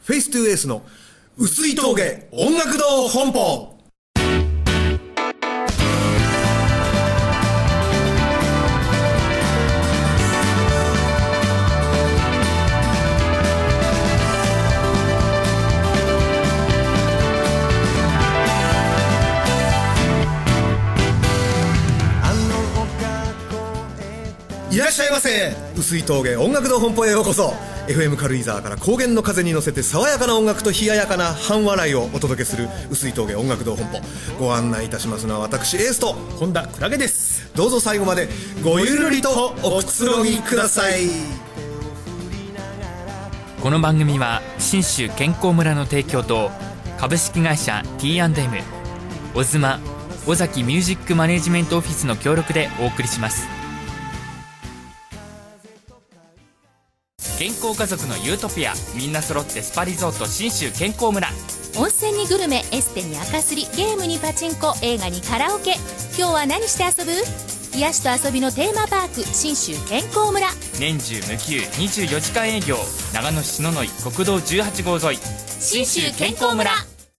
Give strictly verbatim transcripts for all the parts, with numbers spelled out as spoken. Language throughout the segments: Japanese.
フェイストゥーエースの薄い峠音楽堂本舗。いらっしゃいませ。薄い峠音楽堂本舗へようこそ。 エフエム 軽井沢から高原の風に乗せて爽やかな音楽と冷ややかな半笑いをお届けする薄い峠音楽堂本舗。ご案内いたしますのは私エースと本田クラゲです。 どうぞ最後までごゆるりとおくつろぎください。 この番組は信州健康村の提供と株式会社 ティーアンドエム、 オズマ尾崎ミュージックマネジメントオフィスの協力でお送りします。健康家族のユートピア、みんな揃ってスパリゾート信州健康村。 温泉にグルメ、エステに赤すり、ゲームにパチンコ、映画にカラオケ。今日は何して遊ぶ？癒しと遊びのテーマパーク信州健康村。 年中無休にじゅうよじかん営業、長野市篠ノ井国道じゅうはち号沿い信州健康村。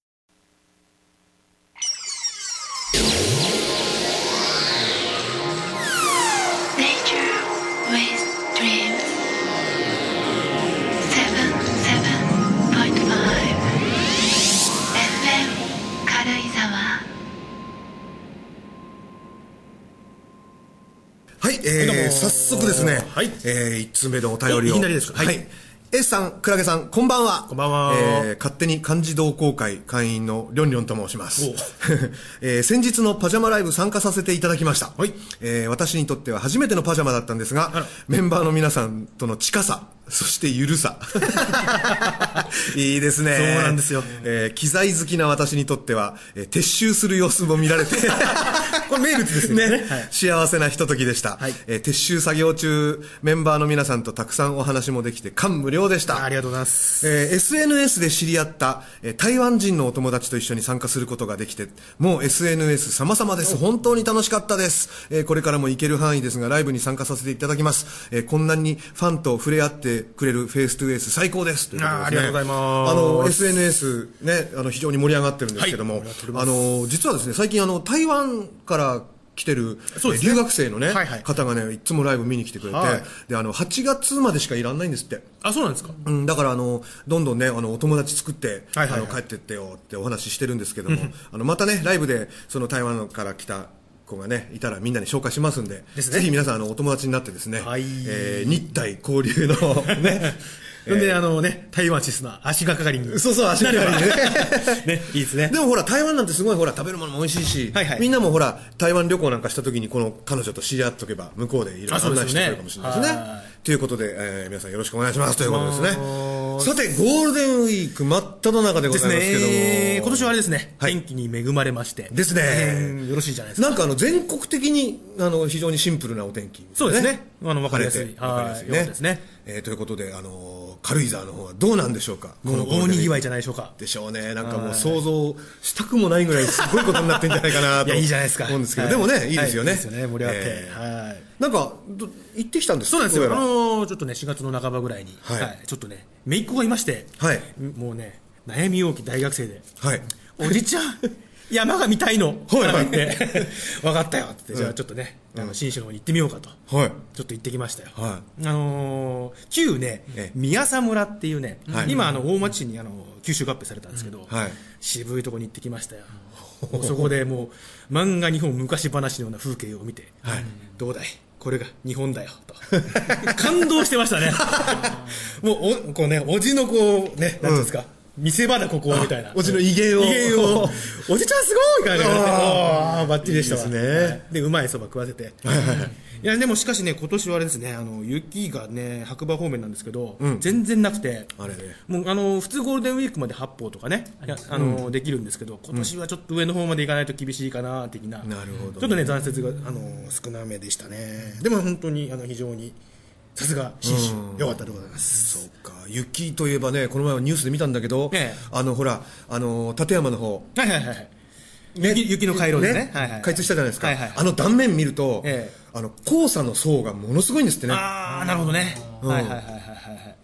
はい、えー、早速ですね、 はい、 えー、いつつめのお便りを。 いきなりですか。 はい。はい、S さん、クラゲさん、こんばんは。 こんばんは。 えー、勝手に漢字同好会会員のりょんりょんと申します。えー、先日のパジャマライブ参加させていただきました。はい。えー、私にとっては初めてのパジャマだったんですが、メンバーの皆さんとの近さ、そしてゆるさ。いいですね。 そうなんですよ。 えー、機材好きな私にとっては、えー、撤収する様子も見られて、 これ名物ですね。 ね、はい、幸せなひとときでした。はい、えー、撤収作業中、メンバーの皆さんとたくさんお話もできて感無量でした。 ありがとうございます。 えー、エスエヌエス で知り合った、えー、台湾人のお友達と一緒に参加することができて、もう エスエヌエス 様々です。本当に楽しかったです。えー、これからも行ける範囲ですが、ライブに参加させていただきます。えー、こんなにファンと触れ合ってくれるフェイストゥーエース最高です。ということですね。 あ, ありがとうございます。 あの エスエヌエス ね、あの非常に盛り上がってるんですけども、はい、あの実はですね、最近あの台湾から来てる、ね、留学生のね、はいはい、方がね、いつもライブ見に来てくれて、はい、で、あの、はちがつまでしかいらんないんですって。 あ、そうなんですか。 うん、だからあの、どんどんね、あの、お友達作って、はいはいはい、あの、帰ってってよってお話ししてるんですけども、あの、またね、ライブで、その台湾から来た子がね、いたらみんなに紹介しますんで、ですね、ぜひ皆さん、あの、お友達になってですね、はい、えー、日台交流のね、 そんで、あのね、台湾シスな足がかりに。 そうそう、足がかりにね。 ね、いいですね。 でもほら、台湾なんてすごいほら、食べるものも美味しいし、はいはい、みんなもほら、台湾旅行なんかした時にこの彼女と知り合っとけば、向こうでいろいろ案内してくれるかもしれないですね。ということで、えー、皆さんよろしくお願いしますということですね。さて、ゴールデンウィーク真っ只中でございますけども。 ね、今年はあれですね、はい、天気に恵まれまして。 ですね。 よろしいじゃないですか。 なんかあの、全国的に、あの、非常にシンプルなお天気、ね。 そうですね。あの、わかりやすい。 わかりやすいね。そうですね。えー、ということで、あの、軽井沢の方はどうなんでしょうか。 この大にぎわいじゃないでしょうか。 でしょうね。なんかもう想像したくもないぐらいすごいことになってんじゃないかなと。 いや、いいじゃないですか。 思うんですけど、でもね、いいですよね。いいですよね、盛り上がって。はい。 なんか、行ってきたんですか。 そうなんですよ。あの、ちょっとね、しがつの半ばぐらいに、はい。ちょっとね、姪っ子がいまして、はい。もうね、悩み多き大学生で、はい。おじちゃん、山が見たいの。はい。って分かったよって、じゃあちょっとね、信州の方に行ってみようかと。はい。ちょっと行ってきましたよ。はい。あの、旧ね、宮佐村っていうね、今、あの、大町市に、あの、九州合併されたんですけど、はい。渋いとこに行ってきましたよ。そこでもう、漫画日本昔話のような風景を見て、はい。どうだいこれが日本だよ、と。感動してましたね。もう、お、こうね、おじのこう、ね、なんていうんですか。見せ場だここみたいな。 おじの威厳を。 威厳を。おじちゃんすごい感じがね。ああ、バッチリでしたわ。 いいですね。 で、うまいそば食わせて。いや、でもしかしね、今年はあれですね、あの、雪がね、白馬方面なんですけど、うん、全然なくて、あれね。もう、あの、普通ゴールデンウィークまで八方とかね、あの、うん、できるんですけど、今年はちょっと上の方まで行かないと厳しいかな、的な。なるほど、ね。ちょっとね、残雪が、あの、少なめでしたね。でも本当に、あの、非常に、さすが信州、よかったでございます。 そうか。雪といえばね、この前はニュースで見たんだけど、ね、あの、ほら、あの、立山の方。 はいはいはい。ね、雪, 雪の回廊ですね。ね、はいはい、 開通したじゃないですか。はいはい、あの断面見ると、ええ、あの黄砂の層がものすごいんですってね。 ああ、なるほどね。うん、はいはいはいはいはい。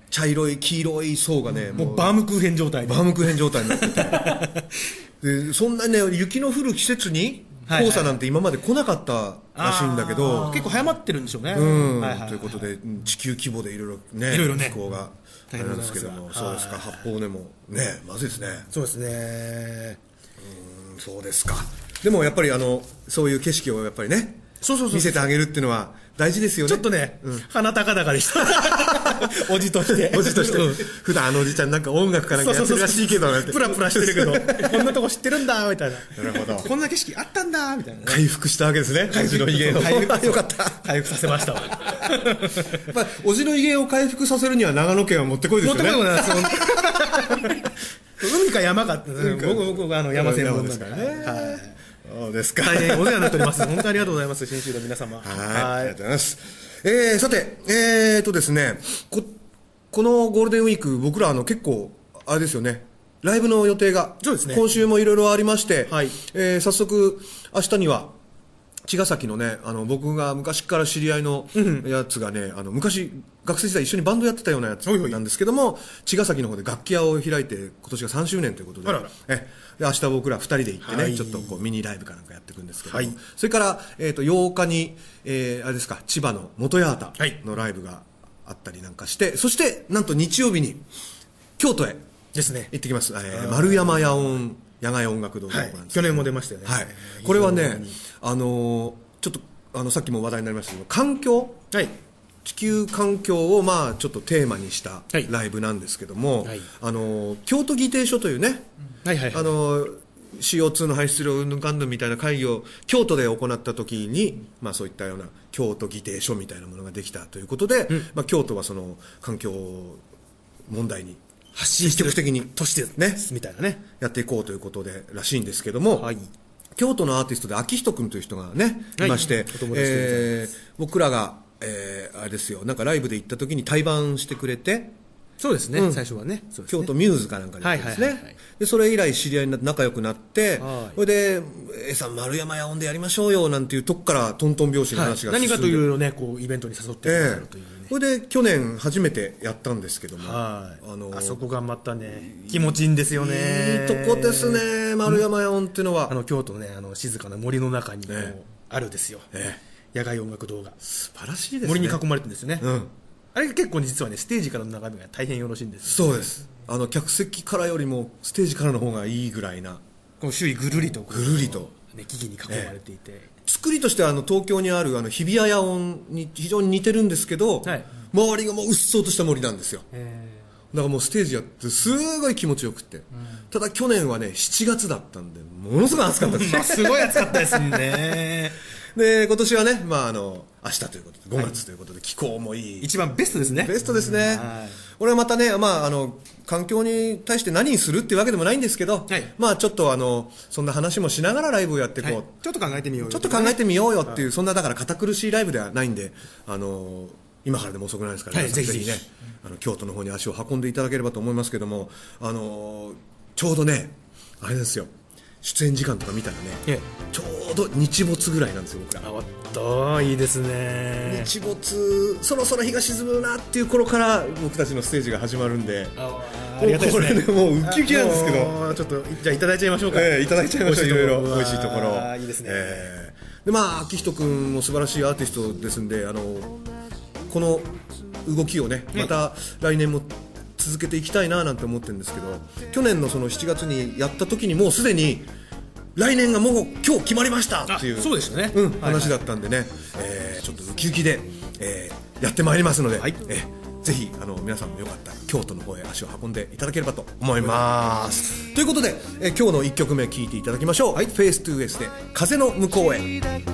茶色い黄色い層がね、 もうバームクーヘン状態でバームクーヘン状態になっててでそんなね雪の降る季節に黄砂なんて今まで来なかったらしいんだけど、 結構早まってるんでしょうね。 うん、はいはいはい、ということで地球規模でいろいろね、 いろいろね気候があれなんですけども、そうですか、八方根もねまずいですね。 そうですね。 うん、そうですか。でもやっぱりあのそういう景色をやっぱりね、 そうそうそう見せてあげるっていうのは大事ですよね。 ちょっとね、うん、鼻高々でしたおじとしておじとして、うん、普段あのおじちゃんなんか音楽かなんかやってるらしいけどなんてプラプラしてるけどこんなとこ知ってるんだみたいな。 なるほど。 こんな景色あったんだみたいな、ね、 回復したわけですね。おじの威厳を回復よかった回復させましたわやっぱりおじの威厳を回復させるには長野県はもってこいですよね。 もってこいなんですよ海か山かって、ね、僕僕あの山専門なんだからね。はい、 そうですか。 大変お世話になっております。本当にありがとうございます。信州の皆様。 はい。ありがとうございます。えー、さて、えーとですね、こ、このゴールデンウィーク、僕らあの結構、あれですよね、ライブの予定が、 そうですね、 今週もいろいろありまして、 はい、 えー、早速、明日には、茅ヶ崎のね、あの、僕が昔から知り合いのやつがね、うん、あの、昔、学生時代一緒にバンドやってたようなやつなんですけども、茅ヶ崎の方で楽器屋を開いて、今年がさんしゅうねんということで、 あららえで明日僕らふたりで行ってね、はい、ちょっとこうミニライブかなんかやっていくんですけども、はい、それから、えー、とようかに、えー、あれですか、千葉の元八幡のライブがあったりなんかして、はい、そしてなんと日曜日に京都へですね、 行ってきます。えー、丸山野音野外音楽堂というところなんです、 はい、去年も出ましたよね。 はい、これはね、あのー、ちょっとあのさっきも話題になりましたけど、環境、 はい、 地球環境をまあちょっとテーマにしたライブなんですけども、はい、あの京都議定書というね、 はいはいはい、 あの シーオーツー の排出量うんぬんかんぬんみたいな会議を京都で行った時に、まあ、そういったような京都議定書みたいなものができたということで、うん、まあ、京都はその環境問題に発信して積極的に都市でねみたいなねやっていこうということでらしいんですけども、 はい、 京都のアーティストで秋人君という人がね、はい、いまして、えー、僕らが、えー、あれですよ、なんかライブで行った時に対バンしてくれて、 そうですね、 うん、 最初はね、そうですね、 京都ミューズかなんかで行ってですね、はいはいはいはい、でそれ以来知り合いになって仲良くなって、はい、それで A さん丸山野音でやりましょうよなんていうとこからトントン拍子の話が進んで、 はい、何かというねこうイベントに誘ってくださるというね、 えー、それで去年初めてやったんですけども、 はい、あのー、あそこがまたね気持ちいいんですよね。 いいとこですね、丸山野音っていうのは、 あの京都のねあの静かな森の中にこう、えー、あるですよ、えー、野外音楽堂が素晴らしいですね。 森に囲まれてるんですよね、 うん、 あれが結構実はねステージからの眺めが大変よろしいんです、 ね、そうです。あの客席からよりもステージからの方がいいぐらいな、 この周囲ぐるりとぐるりと、 ね、木々に囲まれていて、ええ、作りとしてはあの東京にあるあの日比谷野音に非常に似てるんですけど、はい、周りがもううっそうとした森なんですよ、えー、だからもうステージやってすごい気持ちよくて、うん、ただ去年はねしちがつだったんでものすごい暑かったですすごい暑かったですねで今年はね、まあ、あの明日ということでごがつということで、はい、気候もいい、 一番ベストですね。 ベストですね、はい、これはまたね、まあ、あの環境に対して何にするっていうわけでもないんですけど、はい、まあ、ちょっとあのそんな話もしながらライブをやっていこう、はい、 ちょっと考えてみようよ、 ちょっと考えてみようよっていう、はい、そんなだから堅苦しいライブではないんで、あの今からでも遅くないですから、ね、はい、ぜひぜひね、あの京都の方に足を運んでいただければと思いますけども、あのちょうどねあれですよ、出演時間とか見たらね、ええ、ちょうど日没ぐらいなんですよ僕ら。 あ、おっといいですね。 日没そろそろ日が沈むなっていう頃から僕たちのステージが始まるんで、 あありがたいですね。 これねもうウキウキなんですけど、 ちょっとじゃあいただいちゃいましょうか、 ええ、いただいちゃいましょう。いろいろ美味しいところ、 あいいですね、 えー、でまあ秋人君も素晴らしいアーティストですんで、あのこの動きをねまた来年も続けていきたいななんて思ってるんですけど、去年のそのしちがつにやった時にもうすでに来年がもう今日決まりましたっていう、 そうですね、 うん、話だったんでね、はいはい、えー、ちょっとウキウキで、えー、やってまいりますので、はい、えー、ぜひあの皆さんもよかったら京都の方へ足を運んでいただければと思います。ということで、えー、今日のいっきょくめ聴いていただきましょう、はい、フェイストゥーエスで風の向こうへ。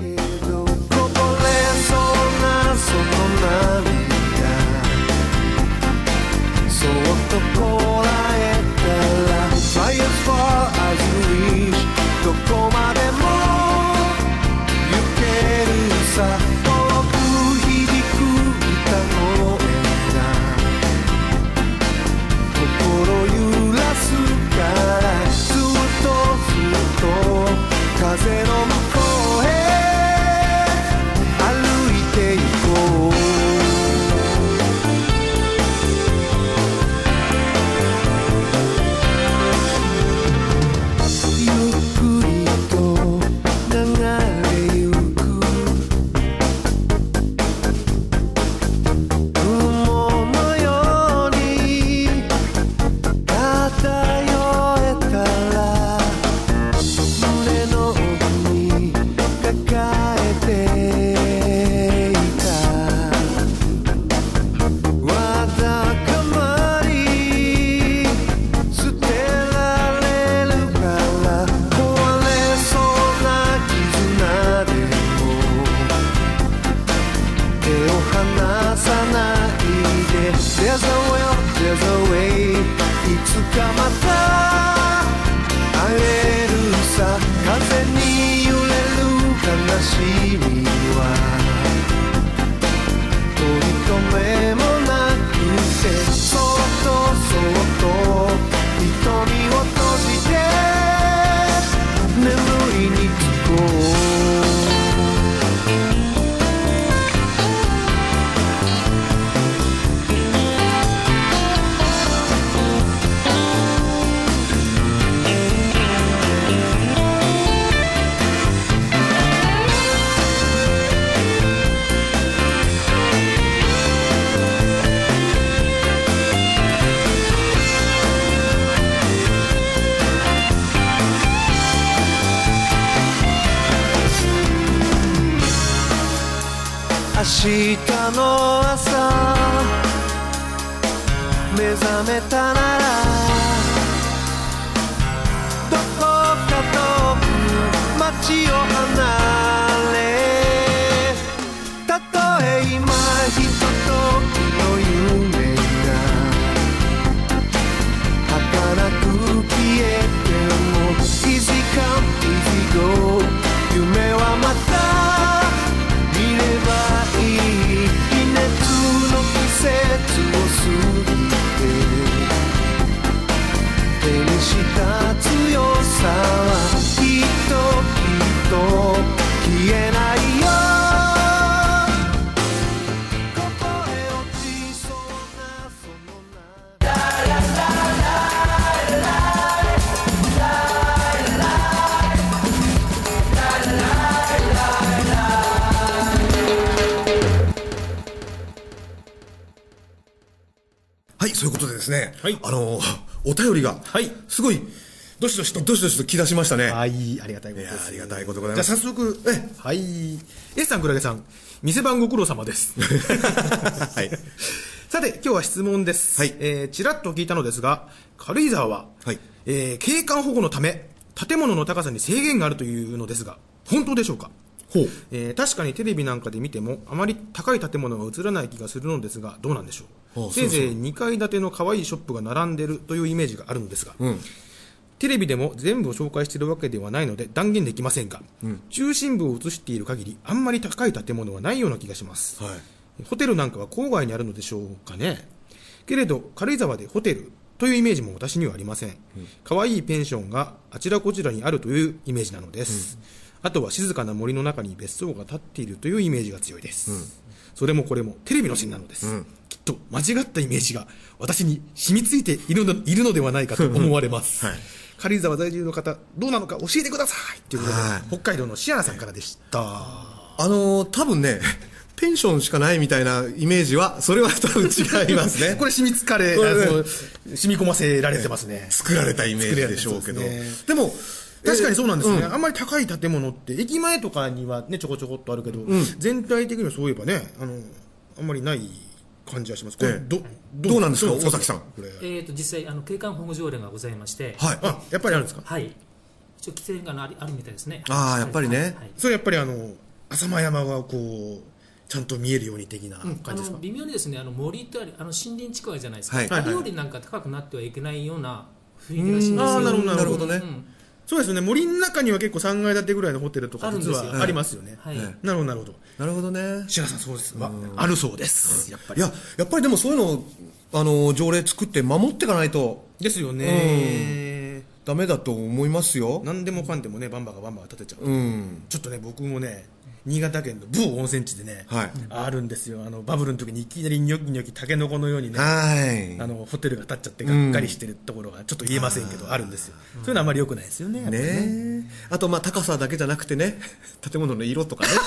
そっとこらえたら Fly as far as you reach どこまでも行けるさ、遠く響く歌声が心揺らすから、ずっとずっと風の向こうへ歩いて行こう。 かまた会えるさ。風に揺れる悲しみは取り留めもなくて、そっとそっと瞳を閉じて眠りにつこう。明日の朝目覚めたならどこか遠く街を離れ、たとえ今ひとときの夢が儚く消えても Easy come easy go、 夢はまた見ればいい。微熱の季節を過ぎて手にした強さはきっときっと消えないよ。ここへ落ちそうなその名ラララララはい、そういうことでですね、 はい、 あのお便りが、はい、すごいどしどしとどしどしと来だしましたね。 はい、ありがたいことです。 いやありがたいことでございます。 じゃあ早速、えはい、S さん、クラゲさん、店番ご苦労様です。はい。さて、今日は質問です。はい。えー、ちらっと聞いたのですが、軽井沢は、はい、えー、景観保護のため、建物の高さに制限があるというのですが、本当でしょうか？ほう。えー、確かにテレビなんかで見ても、あまり高い建物が映らない気がするのですが、どうなんでしょう。ほう、せいぜいにかい建ての可愛いショップが並んでるというイメージがあるのですが、うん、テレビでも全部を紹介しているわけではないので断言できませんが、うん、中心部を映している限りあんまり高い建物はないような気がします、はい、ホテルなんかは郊外にあるのでしょうかね。けれど軽井沢でホテルというイメージも私にはありません、うん、可愛いペンションがあちらこちらにあるというイメージなのです、うん、あとは静かな森の中に別荘が建っているというイメージが強いです、うん、それもこれもテレビのせいなのです、うん、きっと間違ったイメージが私に染みついている の, いるのではないかと思われます、はい、軽井沢在住の方どうなのか教えてくださいということで、はい、北海道のシアナさんからでした。 あのー、多分ねペンションしかないみたいなイメージはそれは多分違いますね。 これ染みつかれ、ね、染み込ませられてますね。 作られたイメージでしょうけど、ね、でも確かにそうなんですね、うん、あんまり高い建物って駅前とかにはねちょこちょこっとあるけど、うん、全体的にはそういえばね あのあんまりない感じはします。これ、ええ、ど, ど, どうなんですか大崎さん。これ、 えー、と実際あの景観保護条例がございまして、 はい、あやっぱりあるんですか。 はい、一応規制があ る, あるみたいですね。 ああやっぱりね、はいはい、 それやっぱりあの浅間山がこうちゃんと見えるように的な感じですか。うん、あの微妙にですねあの森とあるあの森林地区じゃないですか、はい、あれよりなんか高くなってはいけないような雰囲気らしいんですよ。 ああなるほどなるほどね、うん、そうですね。森の中には結構さんがい建てぐらいのホテルとか実はありますよね。はい、なるほどなるほどなるほどね。 白さんそうです、ま、あるそうです。 やっぱりいややっぱりでもそういうのあの条例作って守っていかないとですよね、 うん、ダメだと思いますよ。 何でもかんでもねバンバがバンバが建てちゃう、うん、ちょっとね僕もね新潟県の某温泉地でね、はい、あるんですよ。あのバブルの時にいきなりニョキニョキタケノコのようにね、はい、あのホテルが建っちゃってがっかりしてるところがちょっと言えませんけど、うん、あるんですよ。そういうのはあまり良くないですよね。ねね。あとまあ高さだけじゃなくてね建物の色とかね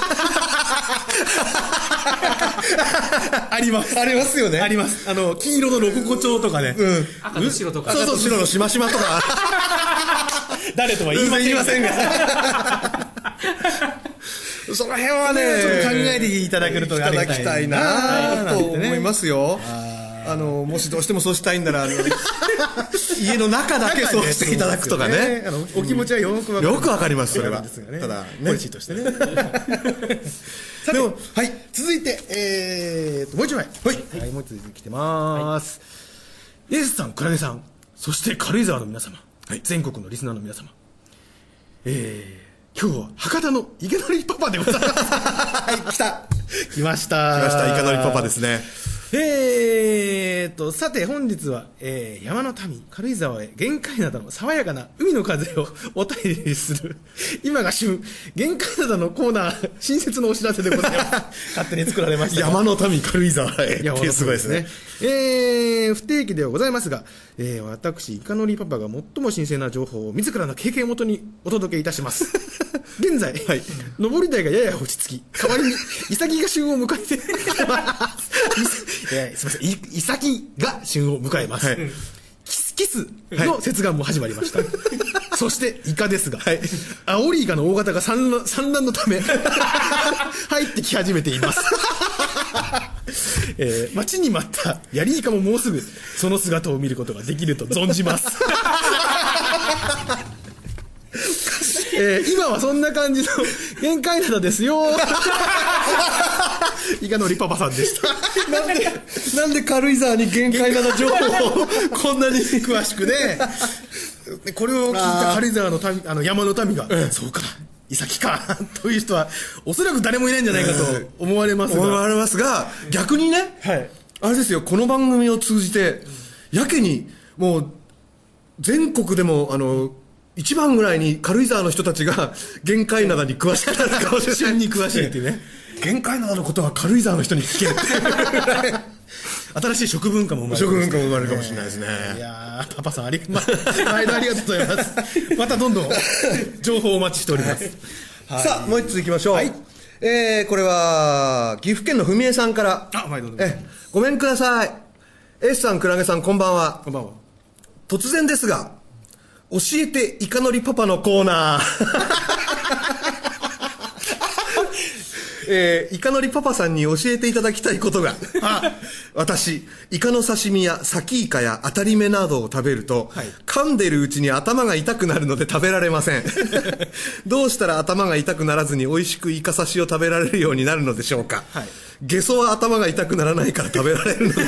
ありますありますよね。 あります。あの金色のロココ調とかね、うん、 赤と白とか、 そうそう白のしましまとか誰とは言いません、 言いませんがその辺はねちょっと考えていただけるといただきたいなと思いますよ。あのもしどうしてもそうしたいんならあの家の中だけそうしていただくとかね。 あのお気持ちはよくわかる、 よくわかりますそれは。 ただねポリシーとしてねさて、はい、続いてえーともう一枚、はいはい、もう一つ来てます、はい、エースさんクラゲさんそして軽井沢の皆様、はい、全国のリスナーの皆様、えー、今日は博多の池のりパパでございます。はい、来た来ました来ました池のりパパですね。 えーと、さて本日は、えー、山の民、軽井沢へ玄界灘の爽やかな海の風をお便りする、今が旬、玄界灘のコーナー、新設のお知らせでございます。勝手に作られました。 山の民、軽井沢へ。 いや、すごいですね。えー、不定期ではございますが、えー、私、イカのりパパが最も新鮮な情報を自らの経験をもとにお届けいたします。現在、はい、上り台がやや落ち着き、代わりに、イサキが旬を迎えて、えー、すみません、イサキが旬を迎えます。はい、キスキスの接岸も始まりました。はい、そしてイカですが、はい、アオリイカの大型が産卵、産卵のため入ってき始めています。えー、待ちに待ったヤリイカももうすぐその姿を見ることができると存じます。えー、今はそんな感じの玄界灘ですよ。イカのりパパさんでした。 なんで、なんで軽井沢に玄界灘情報をこんなに詳しくね。これを聞いた軽井沢の民、あの山の民が、うん、そうか、イサキか、という人は、おそらく誰もいないんじゃないかと思われますが。 思われますが、逆にね、はい、あれですよ、この番組を通じて、やけに、もう、全国でも、あの、一番ぐらいに軽井沢の人たちが玄界灘に詳しくなるかもしれない。 旬に詳しいっていうね。 玄界灘のことは軽井沢の人に聞けるって。 新しい食文化も生まれる。 食文化も生まれるかもしれないですね。 いやー、パパさんあり、ま、毎度ありがとうございます。またどんどん情報をお待ちしております。 はい、さあ、もう一つ行きましょう。はい、えー、これは、岐阜県のふみえさんから。 あ、毎度え、ごめんください。エスさん、クラゲさん、こんばんは。 こんばんは。 突然ですが、教えてイカのりパパのコーナー。えー、イカのりパパさんに教えていただきたいことが、あ、私、イカの刺身やサキイカや当たり目などを食べると、はい、噛んでるうちに頭が痛くなるので食べられません。どうしたら頭が痛くならずに美味しくイカ刺しを食べられるようになるのでしょうか。はい、ゲソは頭が痛くならないから食べられるのです。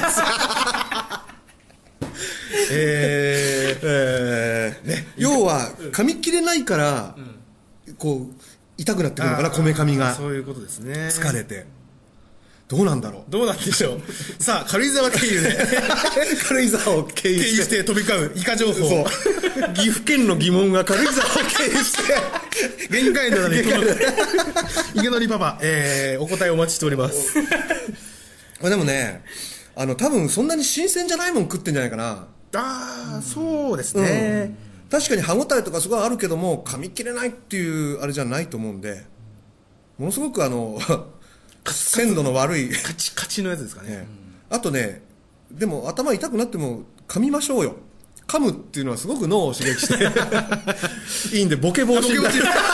えーえーね、要は噛み切れないから、うん、こう痛くなってくるのかな、こめかみが。 そういうことですね。 疲れてどうなんだろう。 どうなんでしょう。さあ、軽井沢経由で軽井沢を経由して、 して飛び交うイカ情報。そう岐阜県の疑問が軽井沢を経由して玄界灘に届く。池のりパパ、えー、お答えお待ちしております。 でもね、あの多分そんなに新鮮じゃないもん食ってんじゃないかな。 ああ、そうですね、 うん、確かに歯ごたえとかすごいあるけども噛み切れないっていうあれじゃないと思うんで、ものすごくあの鮮度の悪いカチカチのやつですかね、 ね、うん、あとね、でも頭痛くなっても噛みましょうよ。噛むっていうのはすごく脳を刺激していいんで、ボケ防止になる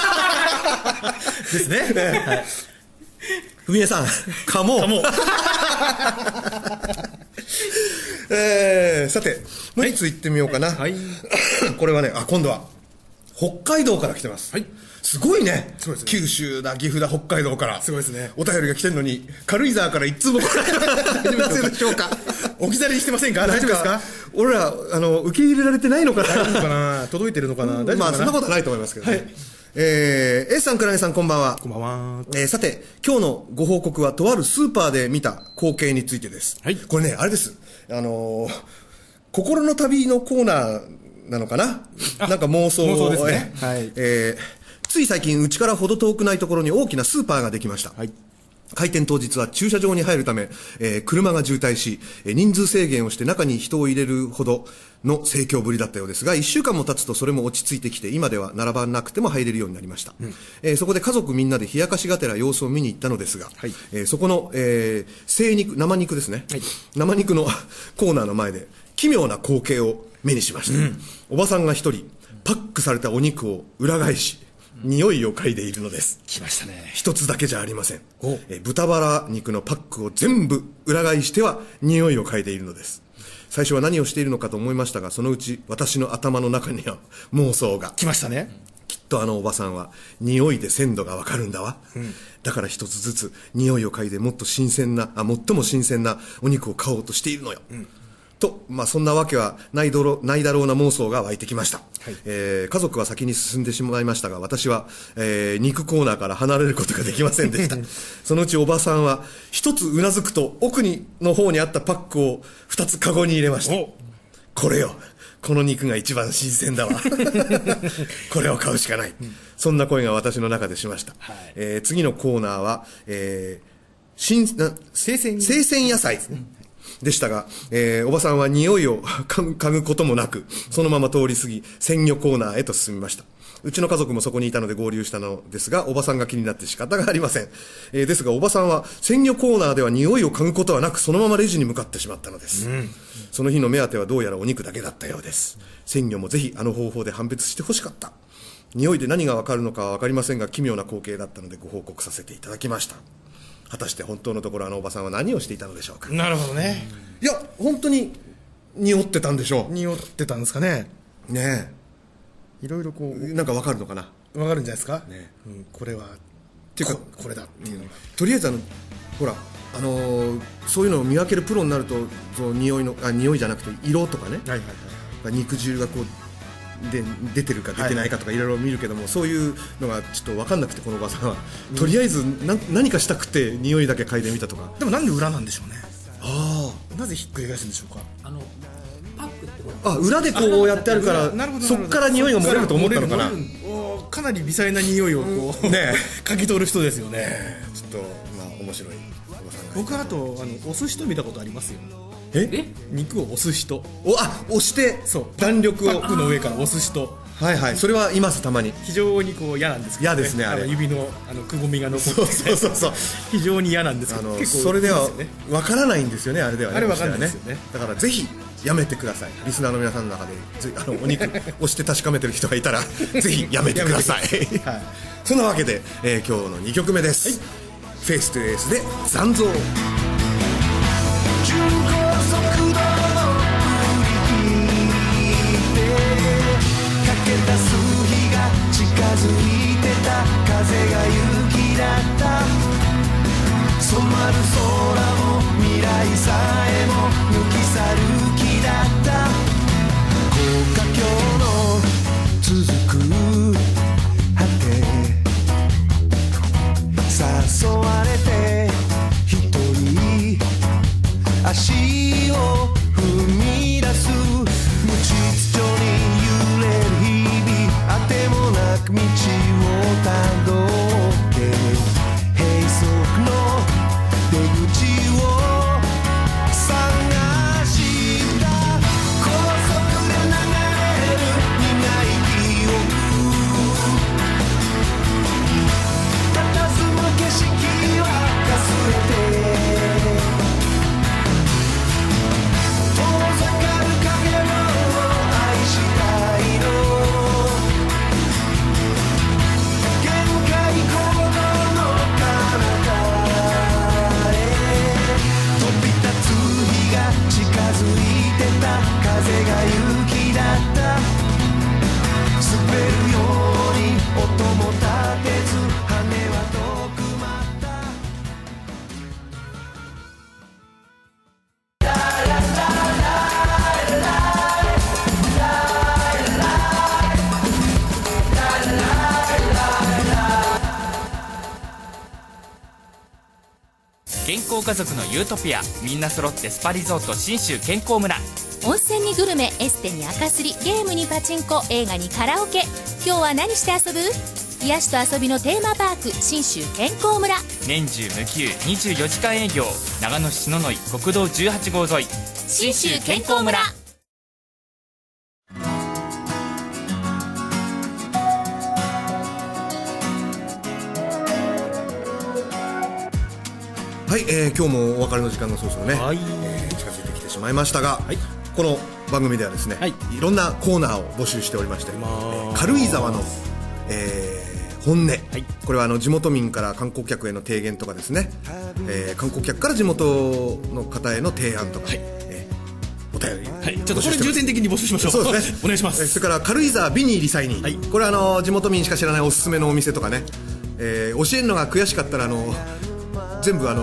ですね。ね、はい、 ふみえさん、噛もう。噛もう。えー、さて、もう一つ行ってみようかな。はい、これはね、あ、今度は北海道から来てます。はい、すごいね。すごいですね。九州だ、岐阜だ、北海道から。 すごいですね。 お便りが来てるのに、軽井沢から一通も来ないでしょうか。 置き去りにしてませんか？大丈夫ですか？ 俺ら、あの、受け入れられてないのかな。 大丈夫かな？届いてるのかな？大丈夫かな？ まあ、そんなことはないと思いますけどね。はい、えー、A さん、クラゲさん、こんばんは。 こんばんは。 えー、さて、今日のご報告は、とあるスーパーで見た光景についてです。はい。これね、あれです。あのー、心の旅のコーナーなのかな？なんか妄想を。 妄想ですね。 はい。えー、つい最近、うちからほど遠くないところに大きなスーパーができました。はい。開店当日は駐車場に入るため、えー、車が渋滞し、人数制限をして中に人を入れるほどの盛況ぶりだったようですが、一週間も経つとそれも落ち着いてきて、今では並ばなくても入れるようになりました。うん、えー、そこで家族みんなで冷やかしがてら様子を見に行ったのですが、はい、えー、そこの、えー、精肉、生肉ですね。はい、生肉のコーナーの前で奇妙な光景を目にしました。うん、おばさんが一人、パックされたお肉を裏返し、匂いを嗅いでいるのです。 来ましたね。 一つだけじゃありません。え豚バラ肉のパックを全部裏返しては匂いを嗅いでいるのです。最初は何をしているのかと思いましたが、そのうち私の頭の中には妄想が。 来ましたね。 きっとあのおばさんは匂いで鮮度がわかるんだわ。うん、だから一つずつ匂いを嗅いでもっと新鮮な、あ、最も新鮮なお肉を買おうとしているのよ。うん、 と、まあ、そんなわけはないだろう、ないだろうな妄想が湧いてきました。はい、えー、家族は先に進んでしまいましたが、私は、えー、肉コーナーから離れることができませんでした。そのうちおばさんは、一つうなずくと、奥にの方にあったパックを二つカゴに入れました。これよ。この肉が一番新鮮だわ。これを買うしかない。うん、そんな声が私の中でしました。はい、えー、次のコーナーは、えー、新、な、生鮮、生鮮野菜。うんでしたが、えー、おばさんは匂いを嗅ぐこともなく、そのまま通り過ぎ、鮮魚コーナーへと進みました。うちの家族もそこにいたので合流したのですが、おばさんが気になって仕方がありません。えー、ですが、おばさんは鮮魚コーナーでは匂いを嗅ぐことはなく、そのままレジに向かってしまったのです。うん、その日の目当てはどうやらお肉だけだったようです。鮮魚もぜひあの方法で判別してほしかった。匂いで何がわかるのかはわかりませんが、奇妙な光景だったのでご報告させていただきました。果たして本当のところあのおばさんは何をしていたのでしょうか。 なるほどね。 いや本当に匂ってたんでしょう。 匂ってたんですかね。 ねえいろいろこうなんかわかるのかな。 わかるんじゃないですか、ねうん、 これはっていうかこ, これだっていうのが、うん、 とりあえずあのほらあのー、そういうのを見分けるプロになるとその匂いのあ匂いじゃなくて色とかね、はいはいはい、肉汁がこうで出てるか出てないかとかいろいろ見るけども、はい、そういうのがちょっと分かんなくてこのおばさんは、うん、とりあえずな何かしたくて匂いだけ嗅いでみたとか。 でもなんで裏なんでしょうね。 ああなぜひっくり返すんでしょうか。 あのパックってあ裏でこうやってあるからそっから匂いが漏れると思ったのかな。 かなり微細な匂いをこう、うん、ね嗅ぎ取る人ですよね。 ねちょっとまあ面白いおばさんが。 僕はあとあの押す人見たことありますよ。 え肉を押す人。 おあ押してそう弾力をパックの上から押す人。 はいはいそれはいますたまに。 非常にこう嫌なんですけど、 ね、嫌ですねあれ。 あの指のあのくぼみが残って、ね、 そうそうそう非常に嫌なんですけど、 あの結構それではわからないんですよねあれではね。 あれわかんないですよね。 だからぜひやめてください。リスナーの皆さんの中であのお肉押して確かめてる人がいたらぜひやめてください。はい、そんなわけで、えー、今日のにきょくめです。はい、フェイストゥエースで残像。 近づいてた風が雪だった。染まる空も未来さえも抜き去る気だった。高架橋の続く果て誘われて一人足を踏み出す。無秩序に揺れる日々あてもなく道をたどって閉塞の出口を探した高速で流れる苦い記憶佇む景色はかすれて遠ざかる影を愛したいの。近づいてた風が雪だった。滑るように音も立てず羽は遠くまった。 健康家族のユートピアみんな揃ってスパリゾート信州健康村。 温泉にグルメ、エステに赤すり、ゲームにパチンコ、映画にカラオケ。今日は何して遊ぶ？癒しと遊びのテーマパーク信州健康村。 年中無休にじゅうよじかん営業。長野市篠ノ井国道じゅうはちごう沿い信州健康村。 はい、えー、今日もお別れの時間がそろそろね、はい、えー、近づいてきてしまいましたが、はい、この番組ではですね、はい、いろんなコーナーを募集しておりまして、軽井沢の、えー、本音、はい、これはあの地元民から観光客への提言とかですね、えー、観光客から地元の方への提案とか、はい、えー、お便り、 はい、ちょっとこれ重点的に募集しましょう。 そうですねお願いします。 それから軽井沢美にリサイに、はい、これはあの地元民しか知らないおすすめのお店とかね、えー、教えるのが悔しかったらあの全部あの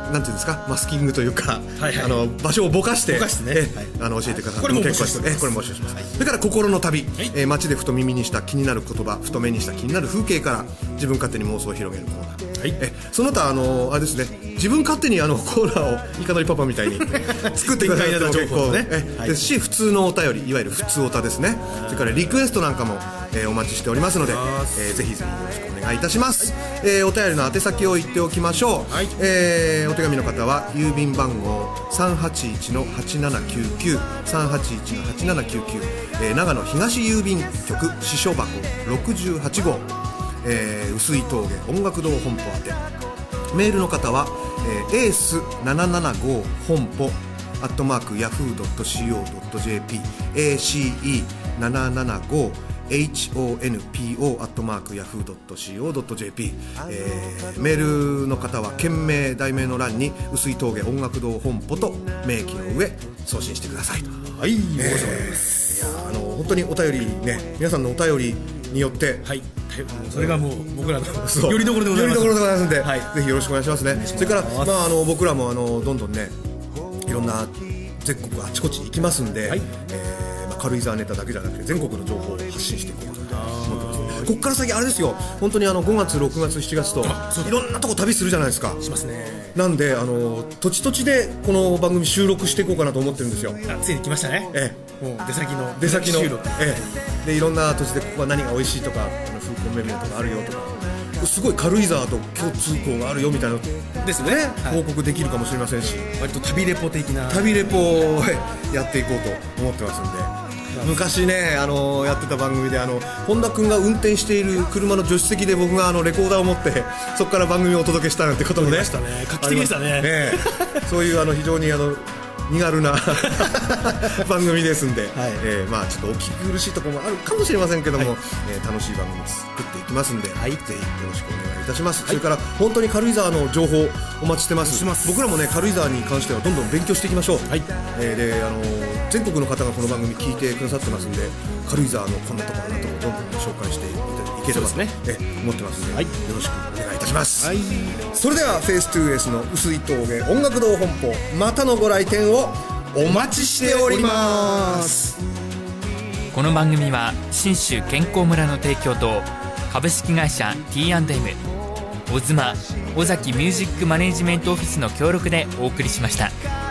なんていうんですか、マスキングというか、 はいはい、 あの場所をぼかして、 ぼかしてね、 えあの教えてください。 これも募集します。 えこれも募集します。はい、それから心の旅、はい、えー、街でふと耳にした気になる言葉、ふと目にした気になる風景から自分勝手に妄想を広げるコーナー。はい、えその他あのあれですね、自分勝手にあのコーナーをいかのりパパみたいに作ってくださっても結構ね、はい、ですし、普通のお便り、いわゆる普通おたですね、それからリクエストなんかも、えー、お待ちしておりますので、えー、ぜひぜひよろしくお願いいたします。はい、えー、お便りの宛先を言っておきましょう。はい、えー、お手紙の方は郵便番号 さんはちいちのはちななきゅうきゅう さんはちいちのはちななきゅうきゅう、えー、長野東郵便局支所箱ろくじゅうはちごう、えー、薄い峠音楽堂本舗宛て。メールの方は、えー、エースななななご本舗アットマークヤフー ドット シーオー ドット ジェーピー エーシーイーななななごエイチオーエヌピーオー アットマークヤフー ドット シーオー ドット ジェーピー、えー、メールの方は件名題名の欄に薄い峠音楽堂本舗と明記の上送信してください。 はい、 えー、いやあの本当にお便りね、皆さんのお便りによって、 はい、それがもう僕らのよりどころでございます。 よりどころでございますので、 はい、 ぜひよろしくお願いしますね。それから、まあ、あの僕らもあのどんどんね、いろんな全国あちこち行きますんで、はい、えーまあ、軽井沢ネタだけじゃなくて全国の情報を発信していこうと思ってます。ここから先あれですよ、本当にあのごがつろくがつしちがつといろんなとこ旅するじゃないですか。 しますね。 なんであの土地土地でこの番組収録していこうかなと思ってるんですよ。 あ、ついに来ましたね。 ええ、もう出先の出先の収録、 ええ、でいろんな土地でここは何が美味しいとか、あの風光明媚とかあるよとか、すごい軽井沢と共通項があるよみたいなですね、はい、 報告できるかもしれませんし、 割と旅レポ的な旅レポをやっていこうと思ってますんで。昔ね、あのやってた番組で、あの本田君が運転している車の助手席で僕があのレコーダーを持ってそこから番組をお届けしたなんてこともね、 画期的でしたね。 ねそういうあの非常にあの身軽な番組ですんで、はい、えー、まあちょっとお聞き苦しいところもあるかもしれませんけども、はい、えー、楽しい番組作っていきますんで、はい、ぜひよろしくお願いいたします。はい、それから本当に軽井沢の情報お待ちしてます。ます僕らもね、軽井沢に関してはどんどん勉強していきましょう。はい、えー、であのー、全国の方がこの番組聞いてくださってますんで、軽井沢のこんなところなところどんどん紹介していければと、ね、え思ってますので、はい、よろしくお願いいたします。はい、それではフェイストゥーエースの薄い峠音楽堂本舗、またのご来店をお待ちしております。 この番組は信州健康村の提供と株式会社 ティーアンドエム、 オズマ尾崎ミュージックマネジメントオフィスの協力でお送りしました。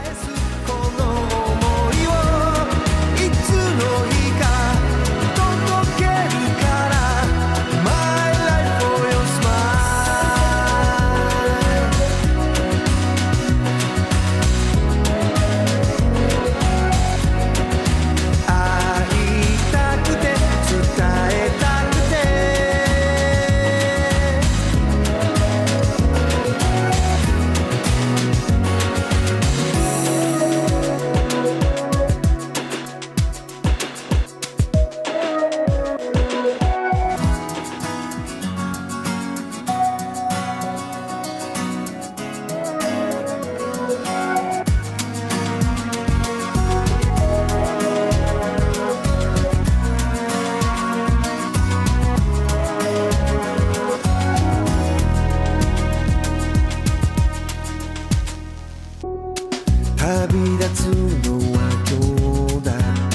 旅立つのは今日だって、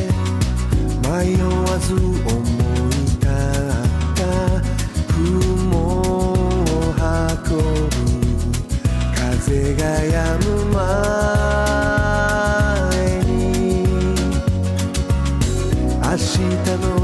迷わず思い立った雲を運ぶ風が止む前に、明日の